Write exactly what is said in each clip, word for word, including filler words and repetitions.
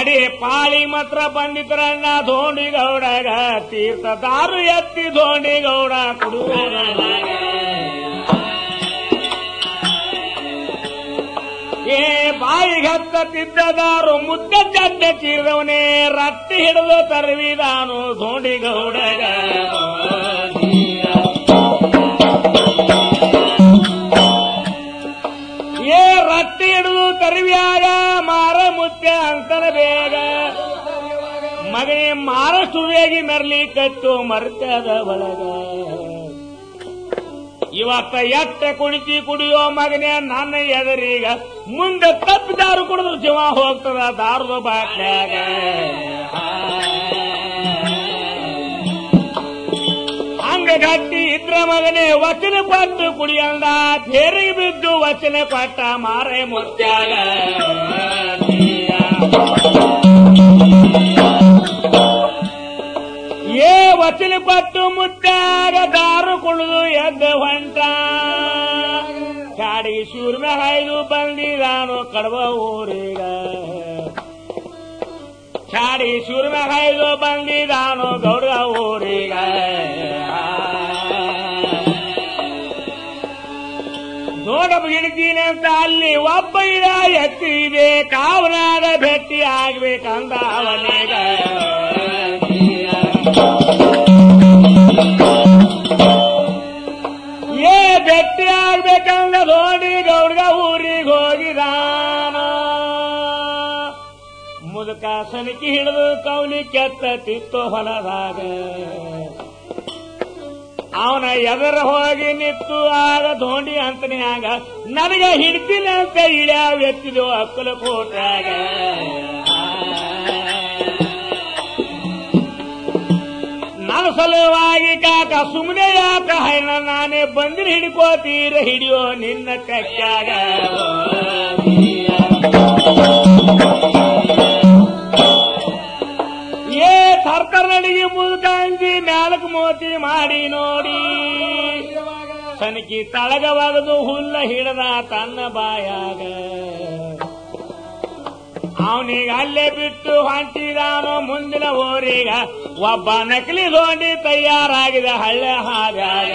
ಕಡೆ ಪಾಳಿ ಮಾತ್ರ ಬಂದಿದ್ರಣ್ಣ ಧೋಂಡಿಗೌಡಗ ತೀರ್ಥ ದಾರು ಎತ್ತಿ ಧೋಂಡಿಗೌಡ ಕುಡುಗರ ಏ ಬಾಯಿಗೆ ಹತ್ತತ್ತಿದ್ದದಾರು ಮುದ್ದ ಚಡ್ಡ ಚೀರವನೇ ರಟ್ಟಿ ಹಿಡಿದು ತರುವಿದಾನು ಧೋಂಡಿಗೌಡಗ ಏ ರಟ್ಟಿ ಹಿಡಿದು ತರುವಿಯಾಗ ಮಾರ ಮುತ್ಯ ಅಂತನ ಬೇಗ ಮಗನೇ ಮಾರಷ್ಟು ವೇಗಿ ಮೆರ್ಲಿ ಕಟ್ಟು ಮರ್ತದ ಒಳಗ ಇವತ್ತ ಎಟ್ಟ ಕುಣಿತಿ ಕುಡಿಯೋ ಮಗನೇ ನನ್ನ ಎದರೀಗ ಮುಂದೆ ತಪ್ಪಿ ದಾರು ಕುಡಿದ್ರು ಜೀವ ಹೋಗ್ತದ ದಾರದ ಬಾಟ್ಯಾಗ ಹಂಗ ಗಟ್ಟಿ ಇದ್ರ ಮಗನೇ ವಚನ ಪಟ್ಟು ಕುಡಿಯಂದ ಬೇರಿಗೆ ಬಿದ್ದು ವಚನ ಪಟ್ಟ ಮಾರೇ ಮುತ್ಯಾಗ ಏ ವಚನ ಪಟ್ಟು ಮುತ್ತಾಗ ದಾರು ಕುಡಿದು ಎದ್ದ ಹೊಂಟ ಗಾಡಿ ಶೂರ್ಮ ಹಾಯ್ದು ಬಂದಿದಾನು ಕಡವ ಊರಿಗ ಗಾಡಿ ಶೂರ್ಮ ಹಾಯ್ದು ಬಂದಿದಾನು ಗೌಡ ಊರಿಗ ನೋಡಬ ಹಿಡಿತೀನಿ ಅಂತ ಅಲ್ಲಿ ಒಬ್ಬ ಇಡ ಎತ್ತಿದೆ ಕಾವನಾಗ ಭೇಟಿ ಆಗ್ಬೇಕಂದ ಅವನಿಗ ಏ ಭೇಟಿ ಆಗ್ಬೇಕಂದ ಧೋಂಡಿ ಗೌಡ್ಗ ಊರಿಗೆ ಹೋಗಿದಾನ ಮುದುಕ ಸನಿಕಿ ಹಿಡಿದು ಕೌಲಿ ಕೆತ್ತಿತ್ತು ಹೊಲದಾಗ ಅವನ ಎದರ ಹೋಗಿ ನಿತ್ತು ಆಗ ಧೋಂಡಿ ಅಂತನ್ಯಾಗ ನನಗ ಹಿಡ್ತೀನಿ ಅಂತ ಇಳ್ಯಾವ ಎತ್ತಿದು ಅಕ್ಕಲ ಕೋಟ್ಯಾಗ ನನ್ನ ಸಲುವಾಗಿ ಕಾಕ ಸುಮ್ಮನೆ ಯಾಕ ಹೈನ ನಾನೇ ಬಂದಿನ ಹಿಡ್ಕೋತೀರ ಹಿಡಿಯೋ ನಿನ್ನ ಕಕ್ಕಾಗ ಏ ತರ್ಕರ್ನಡಿಗೆ ಮುದುಕ ಅಂಜಿ ಮ್ಯಾಲಕ್ ಮೋತಿ ಮಾಡಿ ನೋಡಿ ಸನಕಿ ತಳಗ ಒಗದು ಹುಲ್ಲ ಹಿಡದ ತನ್ನ ಬಾಯಾಗ ಅವನಿಗೆ ಅಲ್ಲೇ ಬಿಟ್ಟು ಹೊಂಟಿದಾನೋ ಮುಂದಿನ ಊರಿಗ ಒಬ್ಬ ನಕಲಿ ಧೋಂಡಿ ತಯಾರಾಗಿದೆ ಹಳ್ಳೆ ಹಾಗಾಗ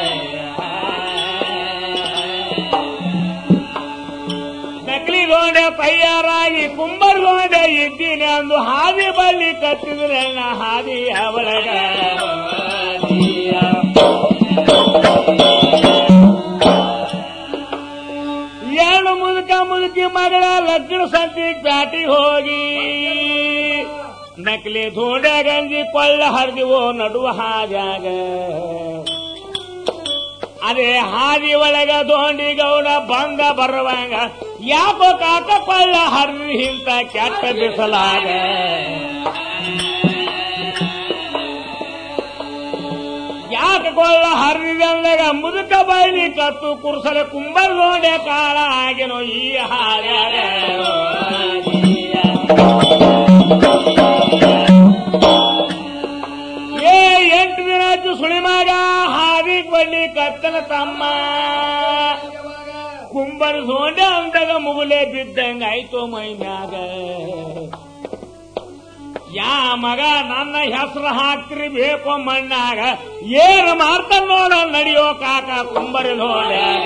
ನಕಲಿ ಧೋಂಡೆ ತಯಾರಾಗಿ ಕುಂಬರ್ ಧೋಂಡೆ ಇದ್ದೀನಿ ಅಂದು ಹಾದಿ ಬಳ್ಳಿ ಕತ್ತಿದ್ರೆ ಹಾದಿ ಅವಳಗ ಎರಡು ಮುದುಕ ಮುದುಕಿ ಮಗಳ ಲಗ್ನ ಸಂತಿ ಪ್ಯಾಟಿ ಹೋಗಿ ನಕಲಿ ಧೋಂಡೆ ಗಂಜಿ ಕೊಳ್ಳ ಹರಿದಿವೋ ನಡುವ ಹಾದ್ಯಾಗ ಅದೇ ಹಾದಿ ಒಳಗ ಧೋಂಡಿ ಗೌಡ ಬಂದ ಬರುವಂಗ ಯಾಕೋ ಕಾಕ ಕೊಳ್ಳ ಹರಿದಿ ಇಂತ ಕೆಟ್ಟ ಬಿಸಲಾಗ ಯಾಕೆ ಕೊಳ್ಳ ಹರಿದಂದಾಗ ಮುದುಕ ಬೈಲಿ ಕತ್ತು ಕುರ್ಸಲೆ ಕುಂಬರ್ ಧೋಂಡೆ ಕಾಳ ಆಗಿನೋ ಈ ಹಾದ್ಯಾಗ ಏ ಎಂಟು ದಿನ ಆಯ್ತು ಸುಳಿಮಾಗ ಹಾದಿ ಬಳ್ಳಿ ಕತ್ತನ ತಮ್ಮ ಕುಂಬರ್ ಧೋಂಡೆ ಅಂದಾಗ ಮುಗುಲೆ ಬಿದ್ದಂಗ ಆಯ್ತು ಮೈ ಮ್ಯಾಗ ಯಾ ಮಗ ನನ್ನ ಹೆಸರು ಹಾಕ್ತಿರಿ ಬೇಕೋ ಮಣ್ಣಾಗ ಏನು ಮಾಡ್ತಾನ ನೋಡ ನಡಿಯೋ ಕಾಕ ಕುಂಬರಿ ಧೋಂಡ್ಯಾಗ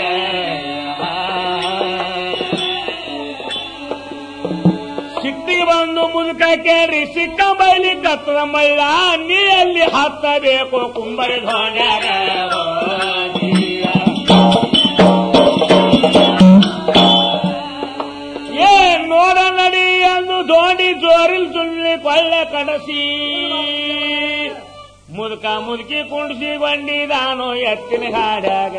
ಸಿಟ್ಟಿಗೆ ಬಂದು ಮುದುಕ ಕೇಳಿ ಸಿಕ್ಕ ಬೈಲಿ ಕತ್ತದ ಮಳ್ಳ ನೀ ಅಲ್ಲಿ ಹತ್ತಬೇಕು ಕುಂಬರಿ ಧೋಂಡ್ಯಾಗ ಏ ನೋಡ ನಡಿ ಎಂದು ಧೋಂಡಿ ಜೋರಿಲ್ ಸುಳ್ಳಿ ಕೊಳ್ಳೆ ಕಡಸಿ ಮುದುಕ ಮುದುಕಿ ಕುಂಡಿಸಿ ಬಂಡಿದಾನೋ ಎತ್ತಿನ ಗಾಡ್ಯಾಗ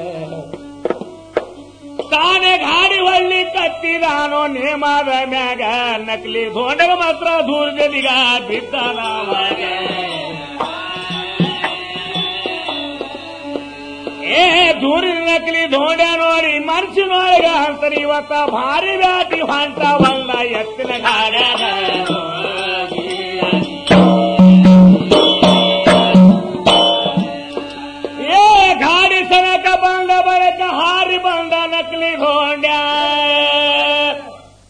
ತಾನೇ ಗಾಡಿ ಹೊಳ್ಳಿ ಕತ್ತಿದಾನೋ ನೇಮಾದ ಮ್ಯಾಗ ನಕಲಿ ಧೋಂಡಗ ಮಾತ್ರ ದೂರದಲ್ಲಿಗ ಬಿದ್ದಾನ ಏ ದೂರಿನ ನಕಲಿ ಧೋಂಡೆ ನೋಡಿ ಮನಸ್ಸಿನೊಳಗ ಅಂತರಿ ಇವತ್ತ ಭಾರಿ ಬ್ಯಾಟಿ ಹೊಂಟ ಬಂದ ಎತ್ತಿನ ಗಾಡ